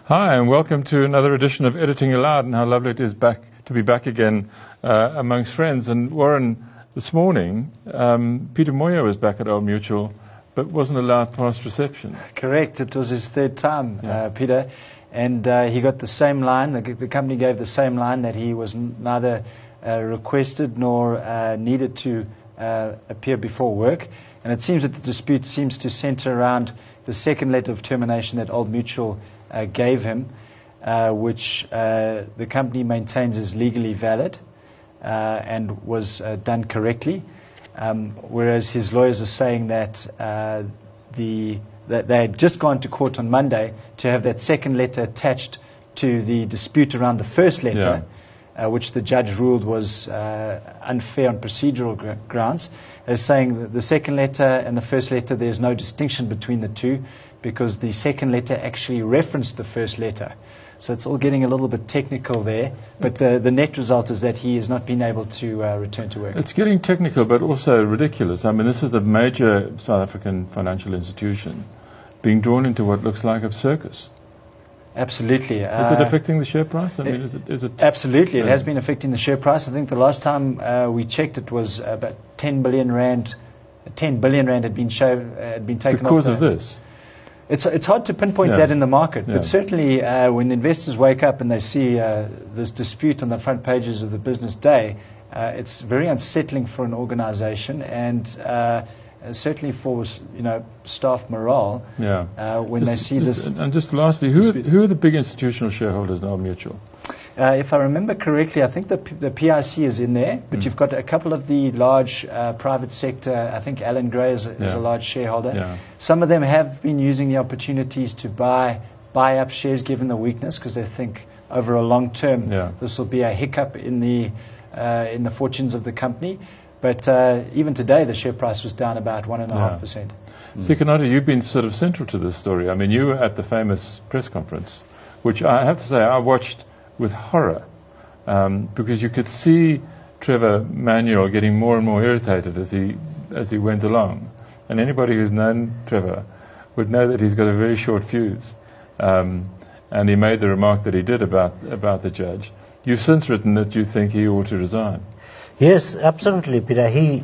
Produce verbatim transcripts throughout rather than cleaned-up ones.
Hi, and welcome to another edition of Editing Aloud, and how lovely it is back to be back again uh, amongst friends. And Warren, this morning, um, Peter Moyo was back at Old Mutual, but wasn't allowed past reception. Correct. It was his third time, Yeah. uh, Peter, and uh, he got the same line. The, the company gave the same line that he was n- neither uh, requested nor uh, needed to uh, appear before work. And it seems that the dispute seems to center around the second letter of termination that Old Mutual uh, gave him, uh, which uh, the company maintains is legally valid uh, and was uh, done correctly. Um, whereas his lawyers are saying that uh, the that they had just gone to court on Monday to have that second letter attached to the dispute around the first letter, yeah. uh, which the judge ruled was uh, unfair on procedural gr- grounds, as saying that the second letter and the first letter, there's no distinction between the two because the second letter actually referenced the first letter. So it's all getting a little bit technical there, but the, the net result is that he has not been able to uh, return to work. It's getting technical, but also ridiculous. I mean, this is a major South African financial institution being drawn into what looks like a circus. Absolutely. Is uh, it affecting the share price? I mean, is it? Is it absolutely, it uh, has been affecting the share price. I think the last time uh, we checked, it was about ten billion rand. ten billion rand had been show, uh, had been taken because off of the, this. It's it's hard to pinpoint Yeah. that in the market, Yeah. but certainly uh, when investors wake up and they see uh, this dispute on the front pages of the Business Day, uh, it's very unsettling for an organisation and uh, certainly for you know staff morale. Yeah. Uh, when just, they see just, this. And just lastly, who are, who are the big institutional shareholders in Old Mutual? Uh, if I remember correctly, I think the, P- the P I C is in there, but Mm. you've got a couple of the large uh, private sector. I think Alan Gray is a, is Yeah. a large shareholder. Yeah. Some of them have been using the opportunities to buy buy up shares given the weakness because they think over a long term Yeah. this will be a hiccup in the uh, in the fortunes of the company. But uh, even today, the share price was down about one and a Yeah. half percent. Sikanata, you've been sort of central to this story. I mean, you were at the famous press conference, which I have to say I watched with horror, um, because you could see Trevor Manuel getting more and more irritated as he as he went along. And anybody who's known Trevor would know that he's got a very short fuse. Um, and he made the remark that he did about about the judge. You've since written that you think he ought to resign. Yes, absolutely, Peter. He,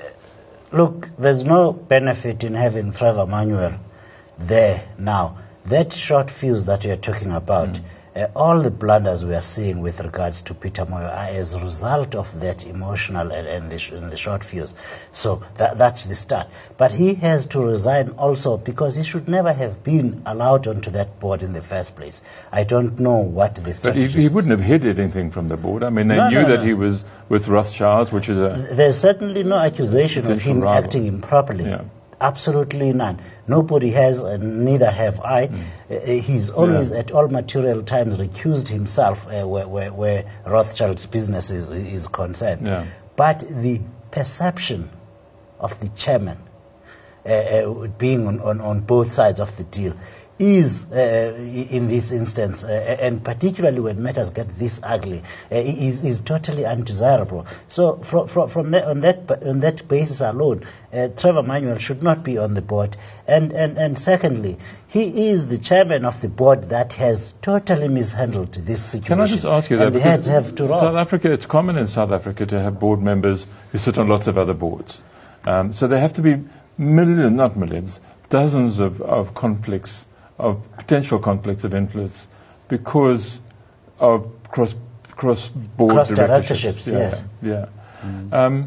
uh, look, there's no benefit in having Trevor Manuel there now. That short fuse that you're talking about, mm. uh, all the blunders we are seeing with regards to Peter Moyo are as a result of that emotional and, and, the, sh- and the short fuse. So that, that's the start. But he has to resign also because he should never have been allowed onto that board in the first place. I don't know what the But he, strategy he is. wouldn't have hid anything from the board. I mean, they No, knew no, that no. he was with Rothschilds, which is a... There's certainly no accusation of Potential him rival. acting improperly. Yeah. Absolutely none. Nobody has, and neither have I. Mm. Uh, he's always, Yeah. at all material times, recused himself uh, where, where, where Rothschild's business is, is concerned. Yeah. But the perception of the chairman uh, uh, being on, on, on both sides of the deal is, uh, in this instance, uh, and particularly when matters get this ugly, uh, is, is totally undesirable. So from, from, from that, on, that, on that basis alone, uh, Trevor Manuel should not be on the board. And, and, and secondly, he is the chairman of the board that has totally mishandled this situation. Can I just ask you that? And the heads have to roll. South Africa, it's common in South Africa to have board members who sit on lots of other boards. Um, so there have to be millions, not millions, dozens of, of conflicts, of potential conflicts of influence because of cross cross board Cross directorships. directorships, yes. Yeah. yeah. Mm. Um,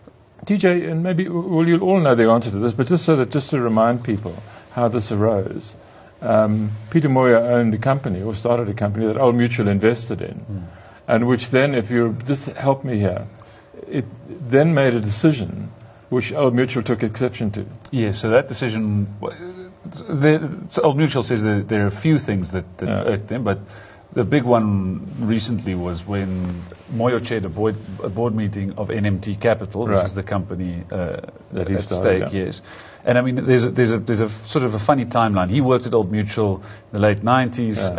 D J, and maybe well, you'll all know the answer to this, but just so that just to remind people how this arose. Um, Peter Moyo owned a company or started a company that Old Mutual invested in, mm. and which then, if you just help me here, it then made a decision which Old Mutual took exception to. Yes, so that decision, there, so Old Mutual says that there are a few things that, that Yeah. irked them, but the big one recently was when Moyo chaired a board, a board meeting of N M T Capital. This Right. is the company uh, That he at started, stake, yeah. yes. And I mean, there's a, there's a there's a sort of a funny timeline. He worked at Old Mutual in the late nineties. Yeah.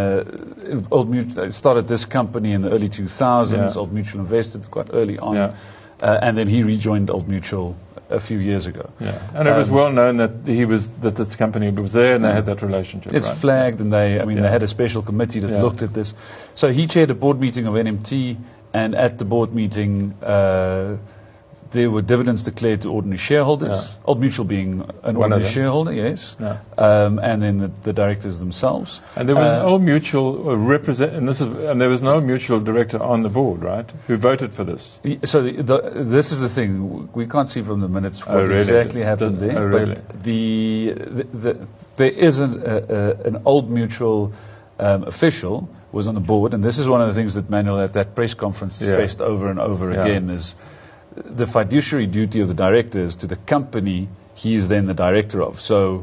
Uh, Old Mutual started this company in the early two thousands. Yeah. Old Mutual invested quite early on. Yeah. Uh, and then he rejoined Old Mutual a few years ago. Yeah, and it was Um, well known that he was that this company was there, and they had that relationship. It's right? flagged, and they, I mean, Yeah. they had a special committee that Yeah. looked at this. So he chaired a board meeting of N M T, and at the board meeting, uh, there were dividends declared to ordinary shareholders. Yeah. Old Mutual being an One of ordinary them. shareholder, yes, Yeah. um, and then the, the directors themselves. And there was Uh, an Old Mutual uh, represent, and this is, and there was no Mutual director on the board, right? Who voted for this? Y- So the, the, this is the thing. We can't see from the minutes what Oh, really? exactly happened The- there. oh, really? But the, the, the, there is an, a, a, an Old Mutual um, official was on the board, and this is one of the things that Manuel at that press conference Yeah. stressed over and over Yeah. again is the fiduciary duty of the directors to the company he is then the director of. So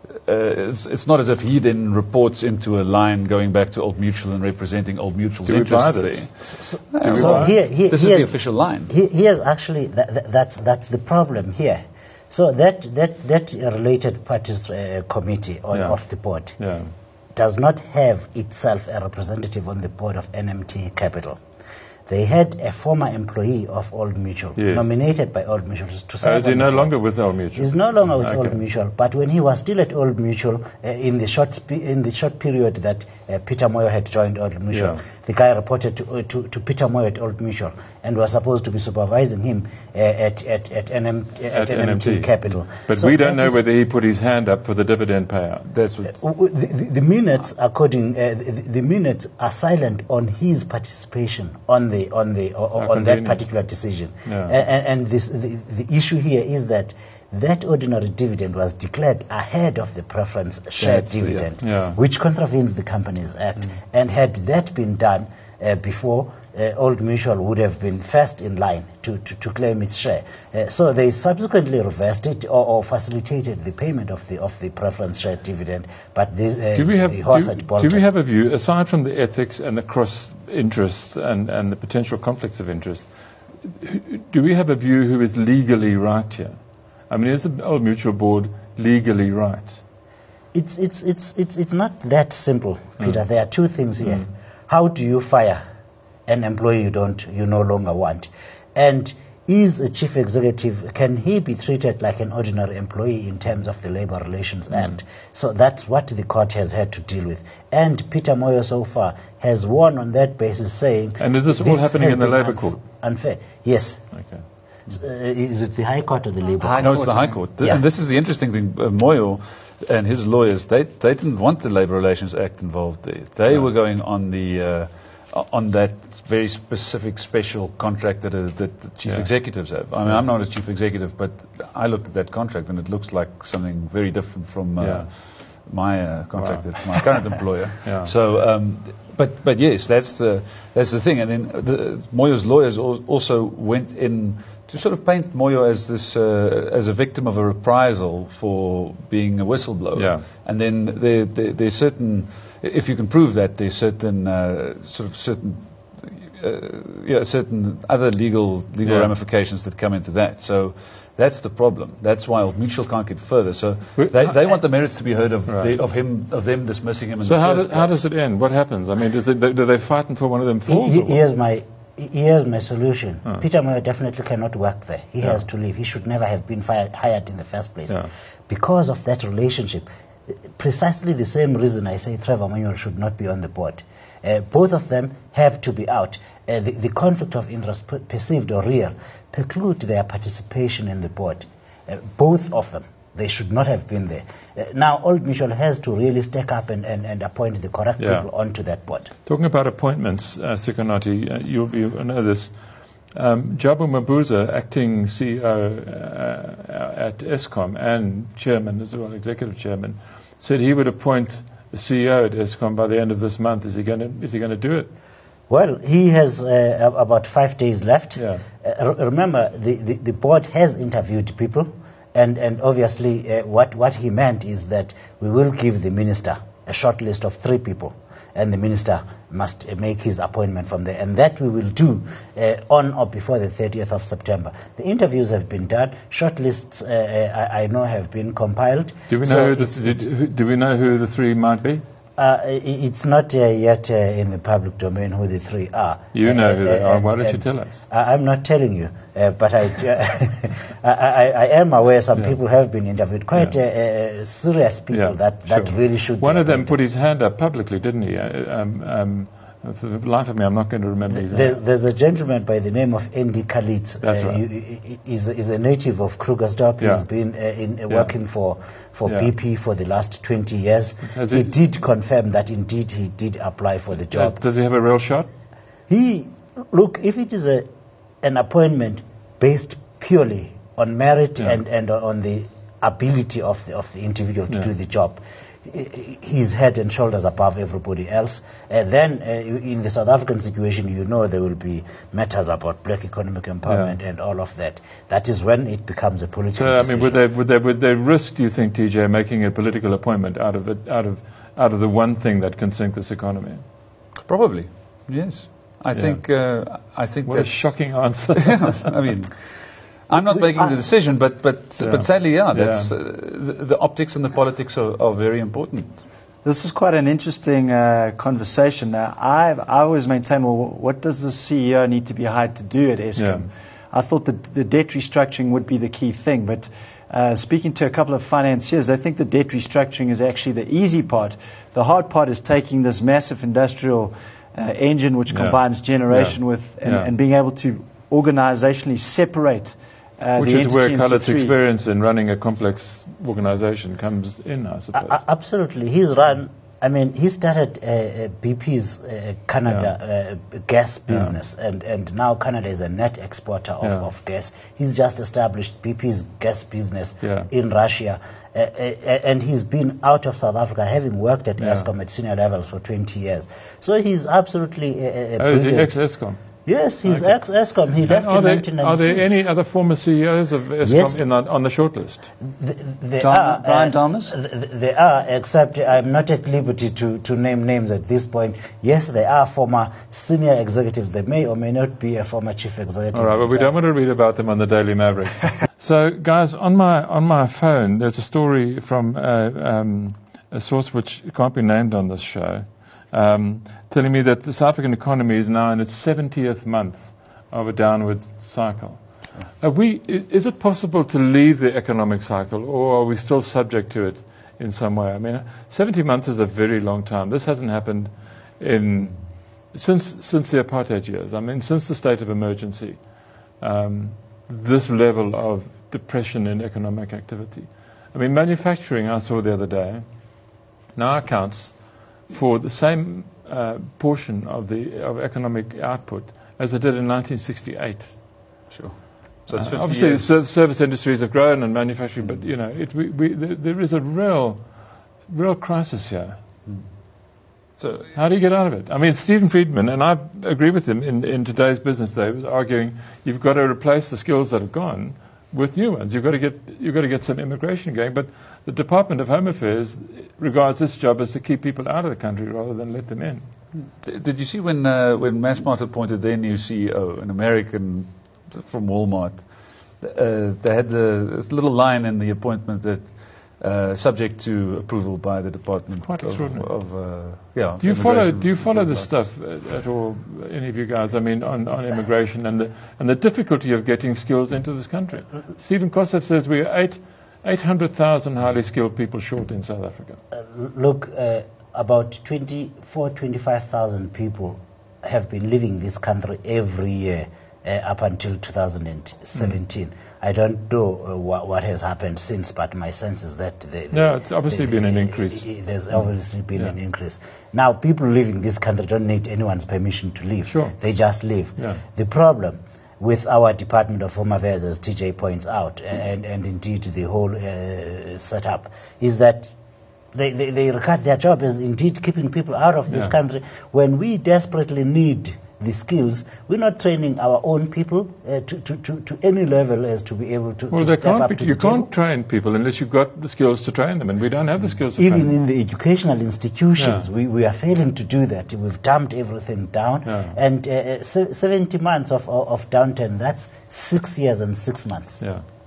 uh, it's, it's not as if he then reports into a line going back to Old Mutual and representing Old Mutual's Do we buy interests this? there. Do we So buy it? here, here, This is here's- the official line. he- here's actually tha- tha- that's that's the problem here. So that that that related parties uh, committee on, Yeah. of the board Yeah. does not have itself a representative on the board of N M T Capital. They had a former employee of Old Mutual, Yes. nominated by Old Mutual to Uh, serve is he on no the board. longer with Old Mutual? He's no longer with Okay. Old Mutual, but when he was still at Old Mutual, uh, in the short spe- in the short period that uh, Peter Moyo had joined Old Mutual, Yeah. the guy reported to, uh, to to Peter Moyo at Old Mutual and was supposed to be supervising him uh, at at at, N M, uh, at, At N M T, N M T. Capital. But So we don't that know is- whether he put his hand up for the dividend payout. That's what. Uh, w- The, the, the minutes, according uh, the, the minutes, are silent on his participation on the on the o- How on that convenient. particular decision. Yeah. A- And, and this, the, the issue here is that that ordinary dividend was declared ahead of the preference share That's the- dividend, yeah. which contravenes the Companies Act. And had that been done uh, before, uh, Old Mutual would have been first in line to, to, to claim its share. Uh, so they subsequently reversed it or, or facilitated the payment of the of the preference share dividend. But the, uh, Do we have the horse do, had bolted. do we have a view aside from the ethics and the cross interests and, and the potential conflicts of interest? who- Do we have a view who is legally right here? I mean, is the Old Mutual board legally right? It's it's it's it's it's not that simple, Peter. Mm. There are two things here. How do you fire an employee you don't you no longer want? And is a chief executive, can he be treated like an ordinary employee in terms of the Labour Relations Act? So that's what the court has had to deal with. And Peter Moyo so far has won on that basis, saying... And is this all happening has in the been Labour unf- court? Unfair, yes. Okay. Uh, is it the High Court or the Labour High Court? No, it's the High Court. Th- Yeah. And this is the interesting thing. Uh, Moyo and his lawyers, they they didn't want the Labour Relations Act involved there. They No. were going on the uh, on that very specific special contract that, uh, that the chief Yeah. executives have. I mean, I'm not a chief executive, but I looked at that contract and it looks like something very different from uh, Yeah. my uh, contract Wow. at my current employer. Yeah. So, um, but but yes, that's the that's the thing. And then the, Moyo's lawyers al- also went in to sort of paint Moyo as this uh, as a victim of a reprisal for being a whistleblower. Yeah. And then there, there there's certain, if you can prove that, there's certain uh, sort of certain. Uh, yeah, certain other legal legal Yeah. ramifications that come into that. So that's the problem. That's why Old Mutual can't get further. So We- they, they want the merits to be heard of Right. the, of him of them dismissing him. In So the how, first do, how place. does it end? What happens? I mean, does it, do they fight until one of them He- falls? he- or what? Here's my here's my solution. Ah. Peter Moyo definitely cannot work there. He Yeah. has to leave. He should never have been fired, hired in the first place. Yeah. Because of that relationship, precisely the same reason I say Trevor Manuel should not be on the board. Uh, both of them have to be out. Uh, the, the conflict of interest, per- perceived or real, preclude their participation in the board. Uh, both of them. They should not have been there. Uh, now, Old Mutual has to really stack up and, and, and appoint the correct Yeah. people onto that board. Talking about appointments, uh, Sikonati, uh, you'll, you know this. Um, Jabu Mabuza, acting C E O uh, at Eskom and chairman as well, executive chairman, said he would appoint the C E O at Eskom by the end of this month. Is he going to? Is he going to do it? Well, he has uh, about five days left. Yeah. Uh, re- remember, the, the, the board has interviewed people, and, and obviously uh, what, what he meant is that we will give the minister a short list of three people, and the minister must uh, make his appointment from there. And that we will do uh, on or before the thirtieth of September. The interviews have been done. Short lists, uh, uh, I, I know, have been compiled. Do we know? So who, it's- the, it's- do, who- do we know who the three might be? Uh, i- it's not uh, yet uh, in the public domain who the three are. You know who they are. Why don't you and tell us? I, I'm not telling you, uh, but I, I, I, I am aware some Yeah. people have been interviewed. Quite Yeah. uh, uh, serious people Yeah, that, that sure. really should One be of them appointed. put his hand up publicly, didn't he? Uh, um, um, for the life of me, I'm not going to remember his There's, name. there's a gentleman by the name of Andy Khalid. That's uh, right. he- he- He's, a- he's a native of Krugersdorp. Yeah. He's been uh, in, uh, Yeah. working for, for Yeah. B P for the last twenty years. Has He he- did confirm that indeed he did apply for the Uh, job. does he have a real shot? He, look, if it is a, an appointment based purely on merit Yeah. and, and on the ability of the, of the individual to Yeah. do the job, he- he's head and shoulders above everybody else. And then uh, in the South African situation, you know there will be matters about black economic empowerment Yeah. and all of that. That is when it becomes a political So, I decision. mean, would they, would they, would they risk, do you think, T J, making a political appointment out of it, out of, out of the one thing that can sink this economy? Probably, yes. I Yeah. think. Uh, I think What a that's- shocking answer. Yeah, I mean, I'm not making the decision, but but Yeah. but sadly, yeah, that's Yeah. uh, the, the optics and the politics are, are very important. This was quite an interesting uh, conversation. Now, I I always maintain, well, what does the C E O need to be hired to do at Eskom? Yeah. I thought that the debt restructuring would be the key thing, but uh, speaking to a couple of financiers, I think the debt restructuring is actually the easy part. The hard part is taking this massive industrial uh, engine, which Yeah. combines generation Yeah. with, and, Yeah. and being able to organizationally separate uh, Which the is where entity into Khaled's three. experience in running a complex organization comes in, I suppose. A- a- absolutely. He's run, I mean, he started uh, uh, B P's uh, Canada uh, gas business, and, and now Canada is a net exporter of, Yeah. of gas. He's just established B P's gas business Yeah. in Russia, uh, uh, and he's been out of South Africa, having worked at Yeah. Eskom at senior levels for twenty years. So he's absolutely a, a Oh, is he brilliant- ex-ESCOM? Yes, he's Okay. ex-Eskom. He left Are in there, nineteen are ninety-six. there any other former C E Os of ESCOM Yes. in the, on the shortlist? Th- There Dom- are, Brian uh, Dalmas? th- th- There are, except I'm not at liberty to, to name names at this point. Yes, there are former senior executives. There may or may not be a former chief executive. All right, but we don't want to read about them on the Daily Maverick. So, guys, on my on my phone, there's a story from uh, um, a source which can't be named on this show, um, telling me that the South African economy is now in its seventieth month of a downward cycle. Are we, i- is it possible to leave the economic cycle, or are we still subject to it in some way? I mean, seventy months is a very long time. This hasn't happened in since since the apartheid years. I mean, since the state of emergency, um, this level of depression in economic activity. I mean, manufacturing, I saw the other day, now accounts for the same uh, portion of the of economic output as it did in nineteen sixty-eight. Sure. So it's Uh, fifty obviously, years. the service industries have grown and manufacturing, but you know, it, we, we, there, there is a real, real crisis here. So How do you get out of it? I mean, Stephen Friedman, and I agree with him in, in today's Business Day, was arguing you've got to replace the skills that have gone with new ones. You've got to get you've got to get some immigration going. But the Department of Home Affairs regards its job as to keep people out of the country rather than let them in. D- Did you see when uh, when Massmart appointed their new C E O, an American from Walmart? Uh, they had the this little line in the appointment that uh, subject to approval by the Department Quite of, extraordinary. of uh, yeah. Do you follow Immigration Do you follow this License. stuff at, at all, any of you guys? I mean, on, on immigration and the and the difficulty of getting skills into this country. Stephen Kosseff says we are eight eight hundred thousand highly skilled people short in South Africa. Uh, look, uh, about twenty-four, twenty-five thousand people have been leaving this country every year uh, up until two thousand seventeen. Mm. I don't know uh, what, what has happened since, but my sense is that the, the, Yeah, it's obviously the, been an increase. uh, there's obviously been Yeah. an increase. Now, people leaving this country don't need anyone's permission to leave. Sure. They just leave. Yeah. The problem with our Department of Home Affairs, as T J points out, and, and indeed the whole uh, setup, is that they, they, they regard their job as indeed keeping people out of this Yeah. country when we desperately need the skills. We're not training our own people uh, to, to, to, to any level as to be able to, Well, to they step can't up be, to you the table. can't train people unless you've got the skills to train them, and we don't have the skills to Even train them. in the educational institutions, Yeah. we, we are failing to do that. We've dumped everything down. Yeah. And uh, se- seventy months of, of, of downturn, that's six years and six months. Yeah.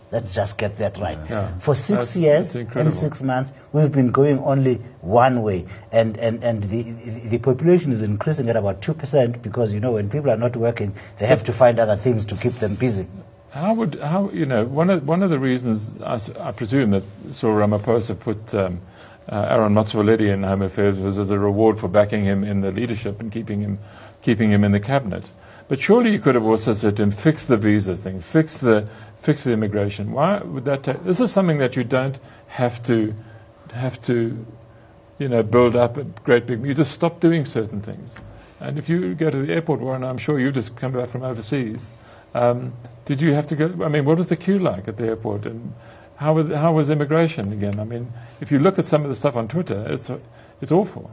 Let's just get that right. Yeah. For six That's- years that's incredible. and six months, we've been going only one way. And, and, and the, the, the population is increasing at about two percent because, you know, when people are not working, they have to find other things to keep them busy. How would, how, you know, one of, one of the reasons I, s- I presume that Cyril Ramaphosa put um, uh, Aaron Matsoaledi in Home Affairs was as a reward for backing him in the leadership and keeping him, keeping him in the cabinet. But surely you could have also said to him, fix the visa thing, fix the, fix the immigration. Why would that take? This is something that you don't have to, have to, you know, build up a great big. You just stop doing certain things. And if you go to the airport, Warren, I'm sure you've just come back from overseas. Um, did you have to go? I mean, what was the queue like at the airport, and how was, how was immigration again? I mean, if you look at some of the stuff on Twitter, it's it's awful.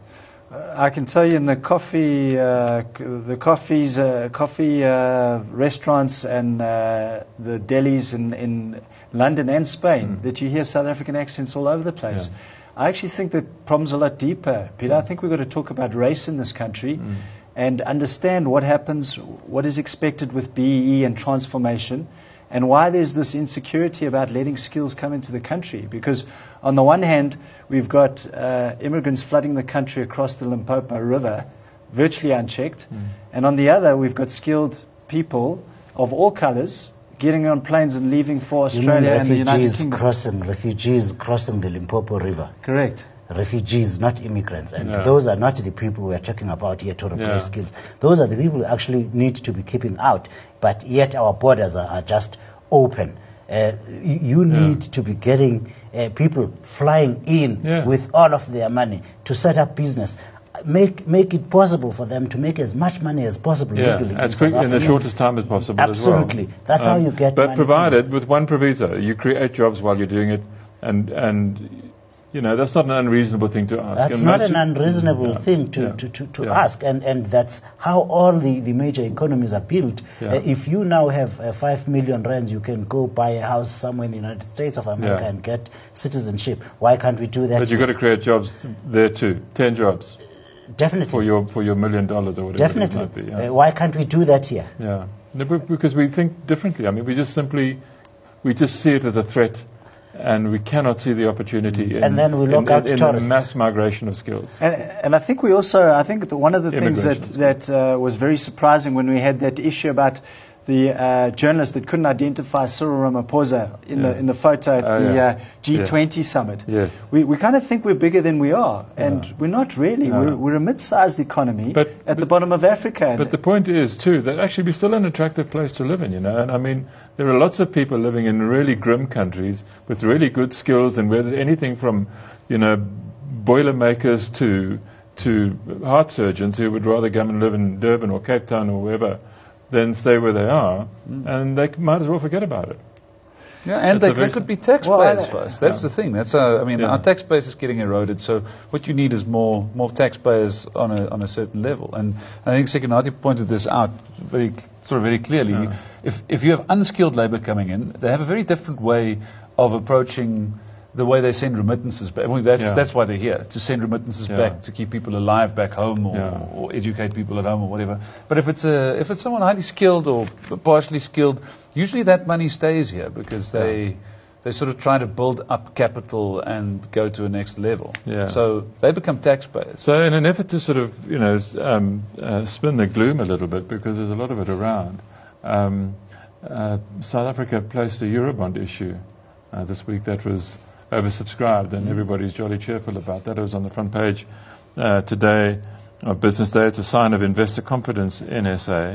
I can tell you in the coffee, uh, c- the coffees, uh, coffee uh, restaurants and uh, the delis in, in London and Spain, Mm. that you hear South African accents all over the place. Yeah. I actually think the problem's a lot deeper, Peter. I think we've got to talk about race in this country Mm. and understand what happens, what is expected with B E E and transformation, and why there's this insecurity about letting skills come into the country. Because on the one hand, we've got uh, immigrants flooding the country across the Limpopo River, virtually unchecked. Mm. And on the other, we've got skilled people of all colors getting on planes and leaving for You mean Australia and the United refugees Kingdom. crossing, refugees crossing the Limpopo River. Correct. Refugees, not immigrants. And Yeah. those are not the people we are talking about here to replace Yeah. skills. Those are the people we actually need to be keeping out. But yet our borders are, are just open. Uh, you you Yeah. need to be getting uh, people flying in Yeah. with all of their money to set up business. Make make it possible for them to make as much money as possible Yeah, legally. as in quick South in the Africa. shortest time as possible Absolutely. as well. That's how you get But money provided with one proviso, you create jobs while you're doing it, and and you know that's not an unreasonable thing to ask. That's And not most- an unreasonable Yeah, thing to, yeah, to, to, to yeah. ask, and, and that's how all the, the major economies are built. Yeah. Uh, if you now have uh, five million rands, you can go buy a house somewhere in the United States of America Yeah. and get citizenship. Why can't we do that? But you've got to create jobs there too. Ten jobs Definitely. for your for your million dollars or whatever Definitely. it might be. Yeah. Uh, why can't we do that here? yeah. No, but because we think differently. I mean, we just simply we just see it as a threat. And we cannot see the opportunity in, And then we lock in, out in, in the tourists. mass migration of skills. And, and I think we also, I think that one of the things that, Immigration. that uh, was very surprising when we had that issue about the uh, journalist that couldn't identify Cyril Ramaphosa in, Yeah. the, in the photo at Oh, the yeah. uh, G twenty summit. Yes. We, we kind of think we're bigger than we are, and Yeah. we're not really. No. We're, we're a mid-sized economy But- at the but- bottom of Africa. and- But the point is, too, that actually we're still an attractive place to live in, you know. And I mean, there are lots of people living in really grim countries with really good skills, and whether anything from, you know, boilermakers to to heart surgeons who would rather come and live in Durban or Cape Town or wherever than stay where they are, and they c- might as well forget about it. Yeah, and That's a they, very they could s- be taxpayers Well, I- for us. That's yeah. the thing. That's uh, I mean, Yeah. our tax base is getting eroded. So what you need is more more taxpayers on a on a certain level. And I think Sekinati pointed this out very sort of very clearly. Yeah. If if you have unskilled labour coming in, they have a very different way of approaching the way they send remittances back. I mean, that's Yeah. that's why they're here, to send remittances Yeah. back, to keep people alive back home, or, Yeah. or educate people at home, or whatever. But if it's a if it's someone highly skilled or partially skilled, usually that money stays here because they they sort of try to build up capital and go to a next level. Yeah. So they become taxpayers. So in an effort to sort of, you know, s- um, uh, spin the gloom a little bit, because there's a lot of it around, um, uh, South Africa placed a Eurobond issue uh, this week that was oversubscribed, and everybody's jolly cheerful about that. It was on the front page uh, today of Business Day. It's a sign of investor confidence in S A.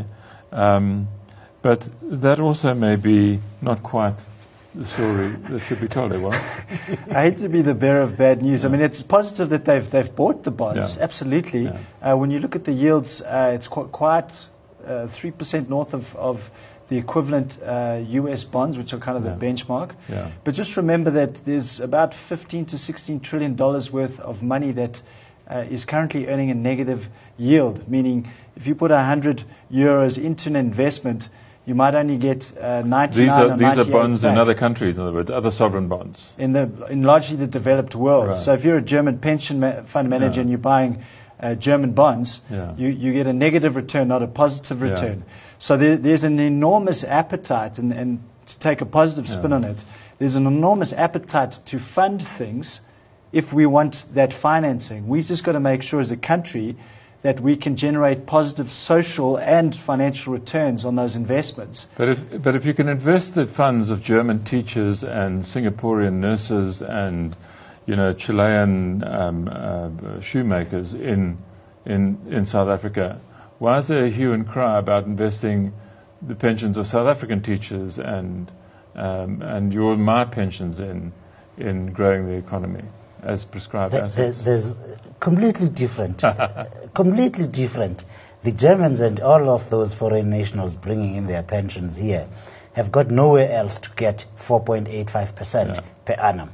Um, but that also may be not quite the story that should be told, everyone. I hate to be the bearer of bad news. I mean, it's positive that they've they've bought the bonds. Yeah. Absolutely. Yeah. Uh, when you look at the yields, uh, it's qu- quite uh, three percent north of, of the equivalent uh, U S bonds, which are kind of Yeah. the benchmark. Yeah. But just remember that there's about fifteen to sixteen trillion dollars worth of money that uh, is currently earning a negative yield. Meaning, if you put one hundred euros into an investment, you might only get uh, ninety-nine These or are these are ninety-eight bonds in back. other countries, in other words, other sovereign bonds. in the in largely the developed world. Right. So if you're a German pension ma- fund manager Yeah. and you're buying uh, German bonds, Yeah. you, you get a negative return, not a positive Yeah. return. So there, there's an enormous appetite, and, and to take a positive spin Yeah. on it, there's an enormous appetite to fund things if we want that financing. We've just got to make sure as a country that we can generate positive social and financial returns on those investments. But if, but if you can invest the funds of German teachers and Singaporean nurses and, you know, Chilean um, uh, shoemakers in, in, in South Africa, why is there a hue and cry about investing the pensions of South African teachers and, um, and your, my pensions in, in growing the economy as prescribed There- assets? There's completely different. uh, completely different. The Germans and all of those foreign nationals bringing in their pensions here have got nowhere else to get four point eight five percent Yeah. per annum.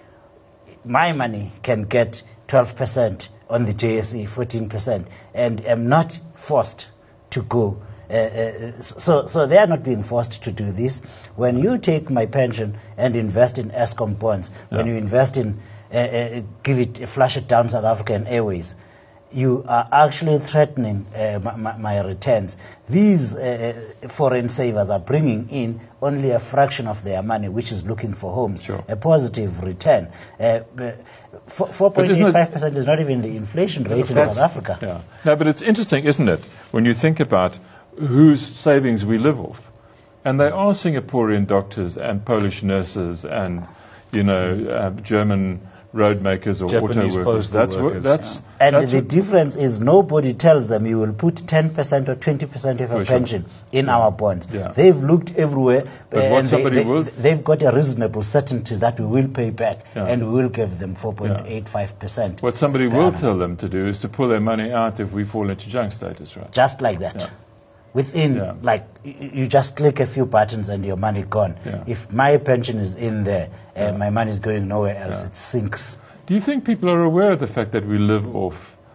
My money can get twelve percent on the J S E, fourteen percent, and am not forced to go. Uh, uh, so, so they are not being forced to do this. When you take my pension and invest in Eskom bonds, when Yeah. you invest in, uh, uh, give it, flush it down South African Airways, you are actually threatening uh, my, my, my returns. These uh, foreign savers are bringing in only a fraction of their money, which is looking for homes, Sure. a positive return. Uh, four point eight five percent is not even the inflation rate in That's- South Africa. Yeah. No, but it's interesting, isn't it, when you think about whose savings we live off. And they are Singaporean doctors and Polish nurses and, you know, uh, German road makers or Japanese auto workers. postal That's what, workers, that's, And that's the what- difference is nobody tells them you will put ten percent or twenty percent of your For sure. pension in our bonds. Yeah. They've looked everywhere, But uh, what and they, somebody they, will- they've got a reasonable certainty that we will pay back, Yeah. and we will give them four point eight five percent. what somebody per will annum. tell them to do is to pull their money out if we fall into junk status, right? Just like that. Yeah. Within, Yeah. like, y- you just click a few buttons and your money gone. Yeah. If my pension is in there, uh, Yeah. my money is going nowhere else. Yeah. It sinks. Do you think people are aware of the fact that we live off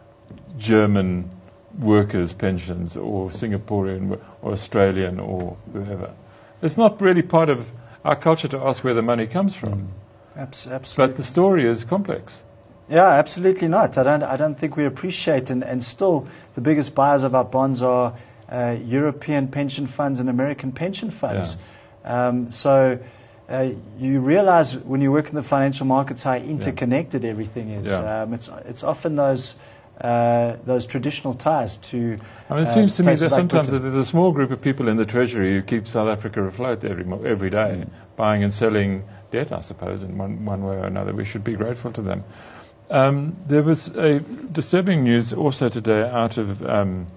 German workers' pensions or Singaporean wo- or Australian or whoever? It's not really part of our culture to ask where the money comes from. Abs- absolutely. But the story is complex. Yeah, absolutely not. I don't. I don't think we appreciate, and, and still the biggest buyers of our bonds are uh, European pension funds and American pension funds. Um, so uh, you realize when you work in the financial markets how interconnected everything is. Yeah. Um, it's it's often those uh, those traditional ties to. I mean, it uh, seems to me places that like sometimes Britain. there's a small group of people in the Treasury who keep South Africa afloat every mo- every day, buying and selling debt, I suppose, in one, one way or another. We should be grateful to them. Um, there was a disturbing news also today out of um,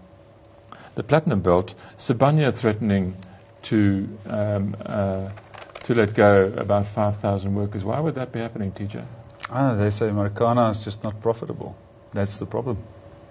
the Platinum Belt, Sibanye threatening to um, uh, to let go about five thousand workers. Why would that be happening, T J? Ah, they say Marikana is just not profitable. That's the problem.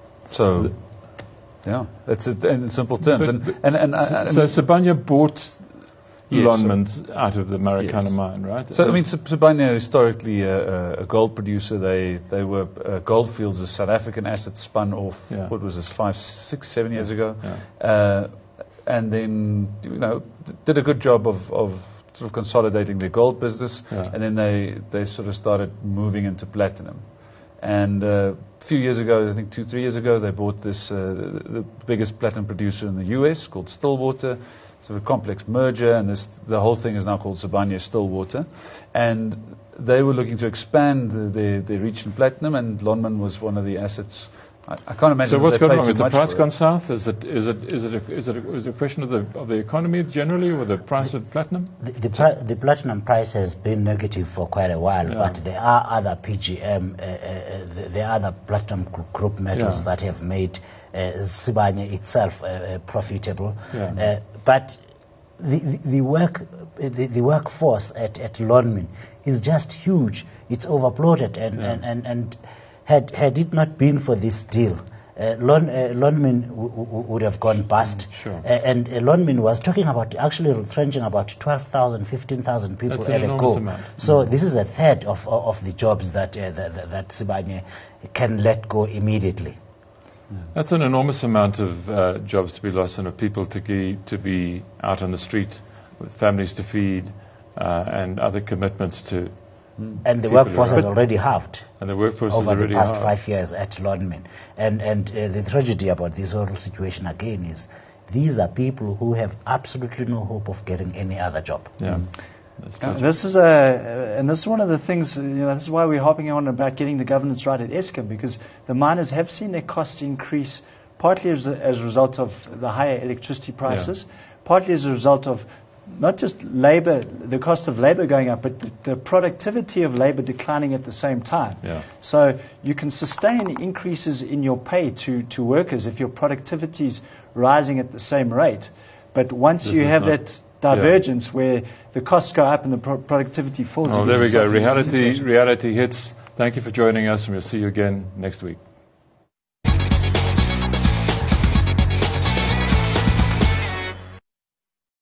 So, yeah, that's it in simple terms. But- and but- and, and, uh, So and Sibanye bought Yes, Lonmans out of the Marikana Yes. mine, right? So, I mean, Sib- Sibanye historically uh, a gold producer. They they were uh, Goldfields, a South African asset spun off. Yeah. What was this? Five, six, seven years ago, Yeah. uh, and then you know d- did a good job of, of sort of consolidating their gold business, Yeah. and then they they sort of started moving into platinum. And uh, a few years ago, I think two, three years ago, they bought this uh, the, the biggest platinum producer in the U S called Stillwater. Sort of a complex merger, and this, the whole thing is now called Sibanye Stillwater. And they were looking to expand the, their, their reach in platinum, and Lonman was one of the assets. I, I can't imagine. So that what's they gone paid wrong? too Has the much price for it. gone south? Is it is it is it a, is it a, is it a question of the of the economy generally, or the price of platinum? The, the, pri- the platinum price has been negative for quite a while, Yeah. but there are other P G M, uh, uh, th- there are other platinum gr- group metals Yeah. that have made uh, Sibanye itself uh, uh, profitable. Yeah. Uh, but the, the, the work, the, the workforce at, at Lonmin is just huge. It's overbloated, and, Yeah. and, and, and had, had it not been for this deal, uh, Lon, uh, Lonmin w- w- would have gone bust. Sure. Uh, and uh, Lonmin was talking about actually retrenching about twelve thousand, fifteen thousand people That's an at a enormous go. amount. So this is a third of, of, of the jobs that, uh, that, that, that Sibanye can let go immediately. That's an enormous amount of uh, jobs to be lost and of people to be to be out on the street with families to feed uh, and other commitments to. And the People workforce are- has already halved And the workforce over is the already past hard. five years at Lonmin. And, and uh, the tragedy about this whole situation again is these are people who have absolutely no hope of getting any other job. Yeah. That's Uh, tragic. this is a, uh, and this is one of the things. You know, this is why we're hopping on about getting the governance right at Eskom, because the miners have seen their costs increase, partly as a, as a result of the higher electricity prices, partly as a result of not just labor, the cost of labor going up, but the, the productivity of labor declining at the same time. Yeah. So you can sustain increases in your pay to, to workers if your productivity is rising at the same rate. But once This you is have not- that divergence where the costs go up and the pro- productivity falls. Oh, it there gives we us go. something Reality, situation. reality hits. Thank you for joining us, and we'll see you again next week.